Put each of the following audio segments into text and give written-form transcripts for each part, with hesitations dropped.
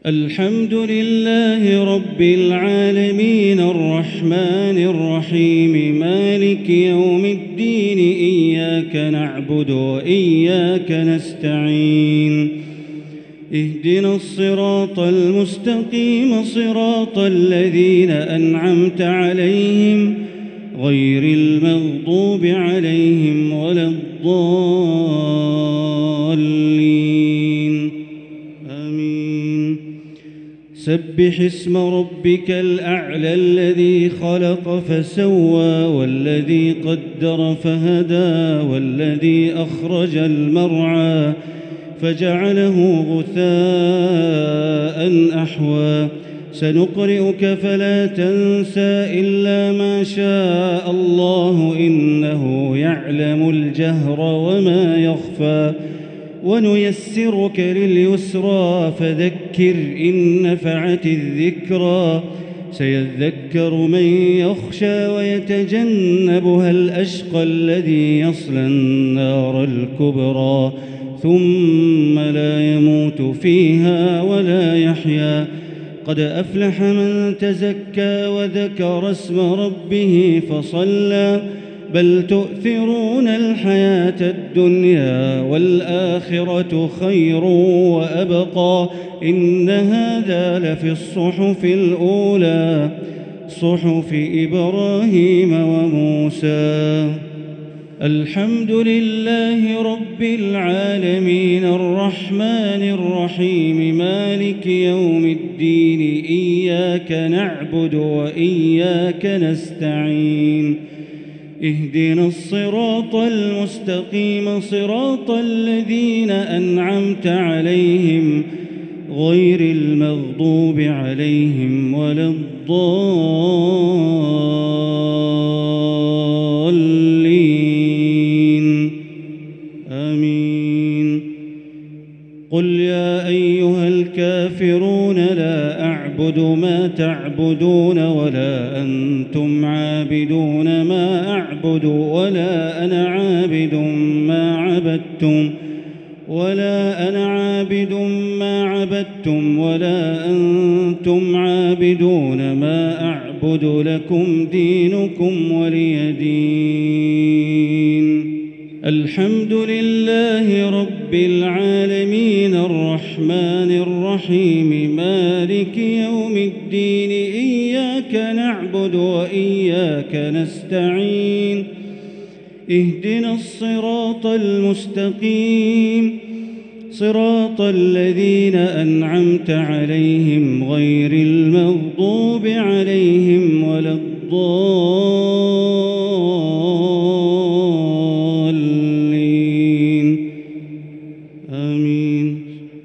الحمد لله رب العالمين الرحمن الرحيم مالك يوم الدين إياك نعبد وإياك نستعين اهدنا الصراط المستقيم صراط الذين أنعمت عليهم غير المغضوب عليهم ولا الضالين آمين. سبح اسم ربك الأعلى الذي خلق فسوى والذي قدر فهدى والذي أخرج المرعى فجعله غثاء أحوى سنقرئك فلا تنسى إلا ما شاء الله إنه يعلم الجهر وما يخفى ونيسرك لليسرى فذكر إن نفعت الذكرى سيذكر من يخشى ويتجنبها الأشقى الذي يصلى النار الكبرى ثم لا يموت فيها ولا يحيا قد أفلح من تزكى وذكر اسم ربه فصلى بل تؤثرون الحياة الدنيا والآخرة خير وأبقى إن هذا لفي الصحف الأولى صحف إبراهيم وموسى. الحمد لله رب العالمين الرحمن الرحيم مالك يوم الدين إياك نعبد وإياك نستعين اهدنا الصراط المستقيم صراط الذين أنعمت عليهم غير المغضوب عليهم ولا الضالين آمين. قل يا أيها الكافرون لا أعبد ما تعبدون ولا أنتم عابدون ما أعبد ولا أنا عابد ما عبدتم ولا أنتم عابدون ما أعبد لكم دينكم ولي دين. الحمد لله رب العالمين الرحمن الرحيم مالك يوم الدين إياك نعبد وإياك نستعين اهدنا الصراط المستقيم صراط الذين أنعمت عليهم غير المغضوب عليهم ولا الضالين آمين.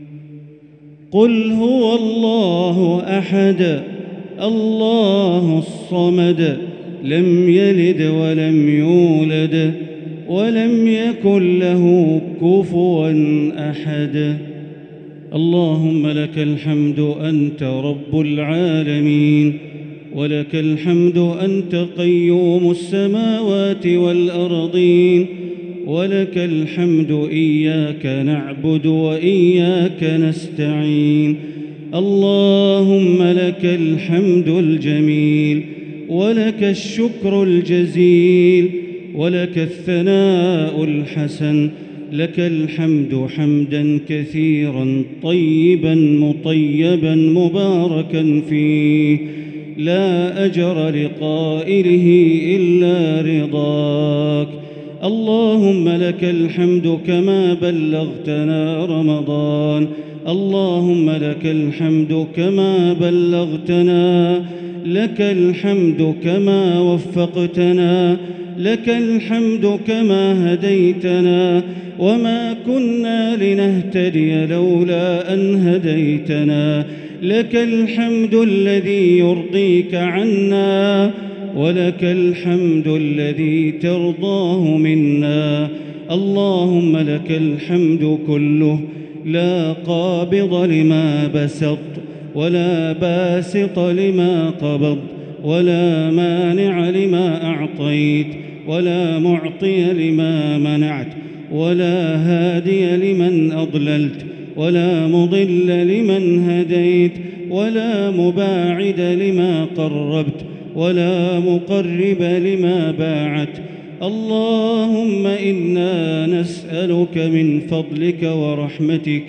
قل هو الله أحد الله الصمد لم يلد ولم يولد ولم يكن له كفوا أحد. اللهم لك الحمد أنت رب العالمين ولك الحمد أنت قيوم السماوات والأرضين ولك الحمد إياك نعبد وإياك نستعين. اللهم لك الحمد الجميل ولك الشكر الجزيل ولك الثناء الحسن لك الحمد حمدا كثيرا طيبا مطيبا مباركا فيه لا أجر لقائله إلا رضاك. اللهم لك الحمد كما بلغتنا رمضان اللهم لك الحمد كما بلغتنا لك الحمد كما وفقتنا لك الحمد كما هديتنا وما كنا لنهتدي لولا أن هديتنا لك الحمد الذي يرضيك عنا ولك الحمد الذي ترضاه منا. اللهم لك الحمد كله لا قابض لما بسط ولا باسط لما قبض ولا مانع لما أعطيت ولا معطي لما منعت ولا هادي لمن أضللت ولا مضل لمن هديت، ولا مباعد لما قربت، ولا مقرب لما باعت. اللهم إنا نسألك من فضلك ورحمتك،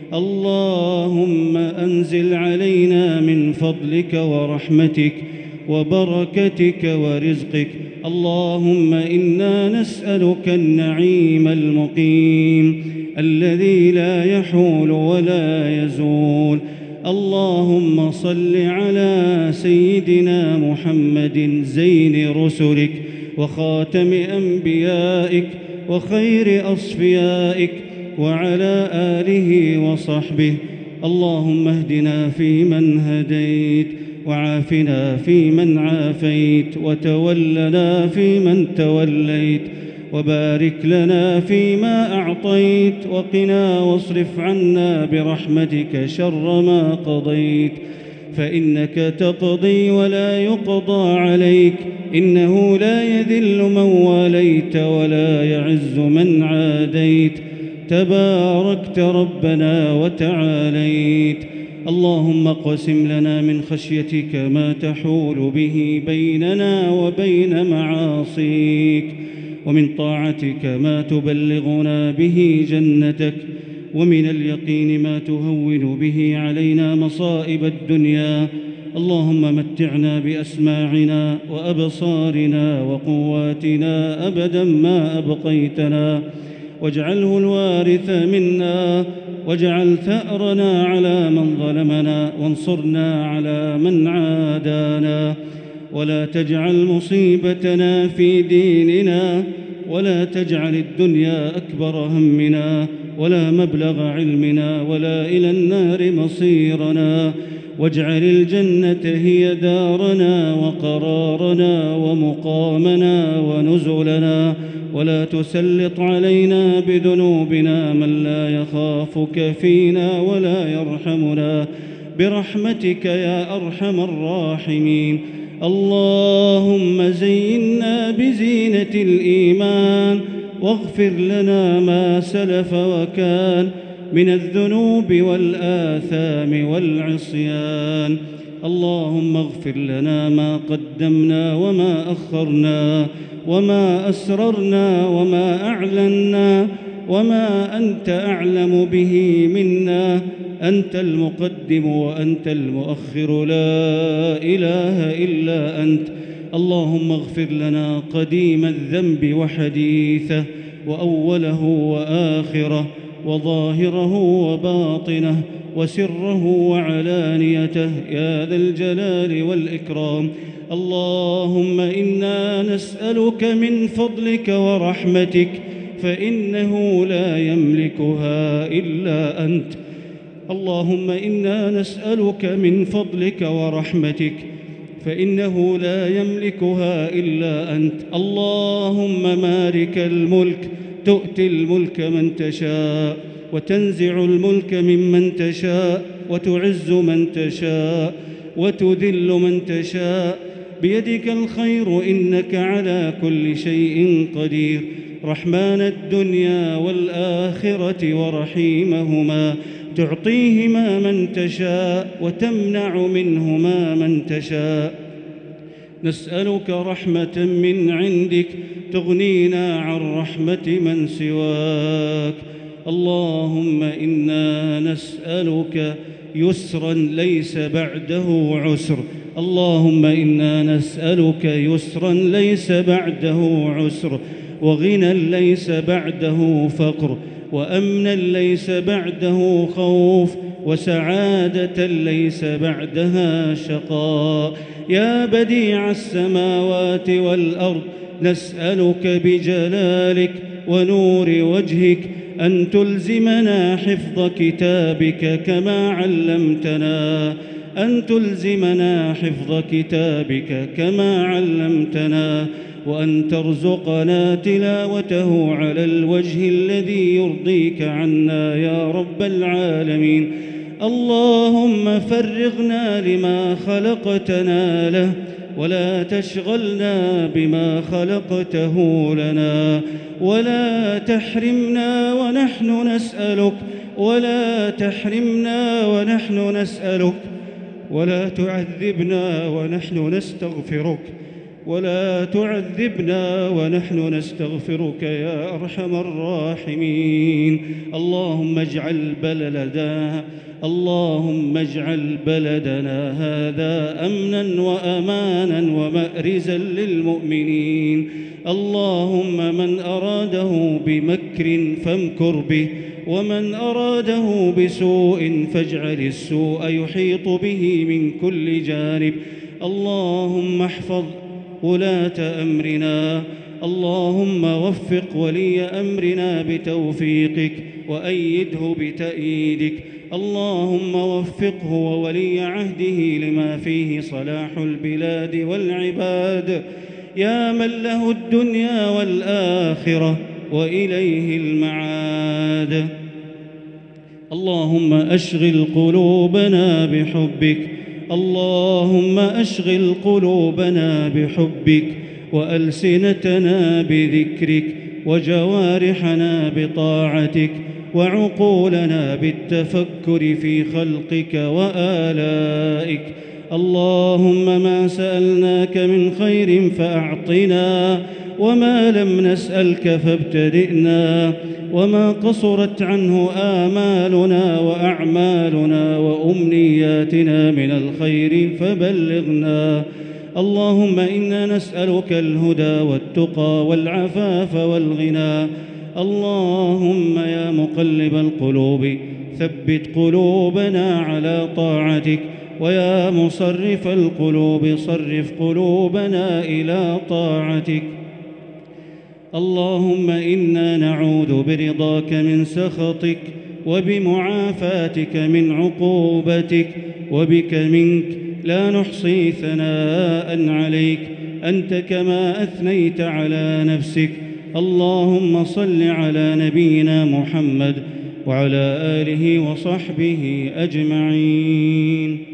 اللهم أنزل علينا من فضلك ورحمتك وبركتك ورزقك. اللهم إنا نسألك النعيم المقيم الذي لا يحول ولا يزول. اللهم صل على سيدنا محمد زين رسلك وخاتم أنبيائك وخير أصفيائك وعلى آله وصحبه. اللهم اهدنا فيمن هديت، وعافنا فيمن عافيت، وتولنا فيمن توليت، وبارك لنا فيما أعطيت، وقنا واصرف عنا برحمتك شر ما قضيت، فإنك تقضي ولا يقضى عليك، إنه لا يذل من واليت ولا يعز من عاديت، تباركت ربنا وتعاليت. اللهم اقسم لنا من خشيتك ما تحول به بيننا وبين معاصيك، ومن طاعتك ما تبلغنا به جنتك، ومن اليقين ما تهون به علينا مصائب الدنيا. اللهم متعنا بأسماعنا وأبصارنا وقواتنا أبدا ما أبقيتنا، واجعله الوارث منا، واجعل ثأرنا على من ظلمنا، وانصرنا على من عادانا، ولا تجعل مصيبتنا في ديننا، ولا تجعل الدنيا أكبر همنا ولا مبلغ علمنا ولا إلى النار مصيرنا، واجعل الجنة هي دارنا وقرارنا ومقامنا ونزلنا، ولا تسلط علينا بذنوبنا من لا يخافك فينا ولا يرحمنا، برحمتك يا أرحم الراحمين. اللهم زينا بزينة الإيمان، واغفر لنا ما سلف وكان من الذنوب والآثام والعصيان. اللهم اغفر لنا ما قدمنا وما أخرنا، وما أسررنا وما أعلنا، وما أنت أعلم به منا. أنت المقدم وأنت المؤخر، لا إله إلا أنت. اللهم اغفر لنا قديم الذنب وحديثه، وأوله وآخره، وظاهره وباطنه، وسره وعلانيته، يا ذا الجلال والإكرام. اللهم إنا نسألك من فضلك ورحمتك، فإنه لا يملكها إلا أنت. اللهم إنا نسألك من فضلك ورحمتك، فإنه لا يملكها إلا أنت. اللهم مالك الملك، تؤتي الملك من تشاء، وتنزع الملك ممن تشاء، وتعز من تشاء، وتذل من تشاء، بيدك الخير، إنك على كل شيء قدير. رحمن الدنيا والآخرة ورحيمهما، تعطيهما من تشاء وتمنع منهما من تشاء. نسألك رحمة من عندك تغنينا عن رحمة من سواك. اللهم إنا نسألك يسرا ليس بعده عسر، اللهم إنا نسألك يسرا ليس بعده عسر، وغنى ليس بعده فقر، وأمنا ليس بعده خوف، وسعادة ليس بعدها شقاء. يا بديع السماوات والأرض، نسألك بجلالك ونور وجهك أن تلزمنا حفظ كتابك كما علمتنا، أن تلزمنا حفظ كتابك كما علمتنا، وأن ترزقنا تلاوته على الوجه الذي يرضيك عنا يا رب العالمين. اللهم فرغنا لما خلقتنا له، ولا تشغلنا بما خلقته لنا، ولا تحرمنا ونحن نسألك ولا تحرمنا ونحن نسألك، ولا تعذبنا ونحن نستغفرك، ولا تعذبنا ونحن نستغفرك يا أرحم الراحمين. اللهم اجعل بلدنا هذا أمنا وأمانا ومأرزا للمؤمنين. اللهم من أراده بمكر فامكر به، ومن أراده بسوء فاجعل السوء يحيط به من كل جانب. اللهم احفظ ولاة أمرنا، اللهم وفق ولي أمرنا بتوفيقك وأيده بتأييدك. اللهم وفقه وولي عهده لما فيه صلاح البلاد والعباد، يا من له الدنيا والآخرة وإليه المعاد. اللهم أشغل قلوبنا بحبك، اللهم أشغل قلوبنا بحبك، وألسنتنا بذكرك، وجوارحنا بطاعتك، وعقولنا بالتفكر في خلقك وآلائك. اللهم ما سألناك من خير فأعطنا، وما لم نسألك فابتدئنا، وما قصرت عنه آمالنا وأعمالنا وأمنياتنا من الخير فبلغنا. اللهم إنا نسألك الهدى والتقى والعفاف والغنى. اللهم يا مقلب القلوب ثبت قلوبنا على طاعتك، ويا مصرف القلوب صرف قلوبنا إلى طاعتك. اللهم إنا نعوذ برضاك من سخطك، وبمعافاتك من عقوبتك، وبك منك لا نحصي ثناء عليك أنت كما أثنيت على نفسك. اللهم صل على نبينا محمد وعلى آله وصحبه أجمعين.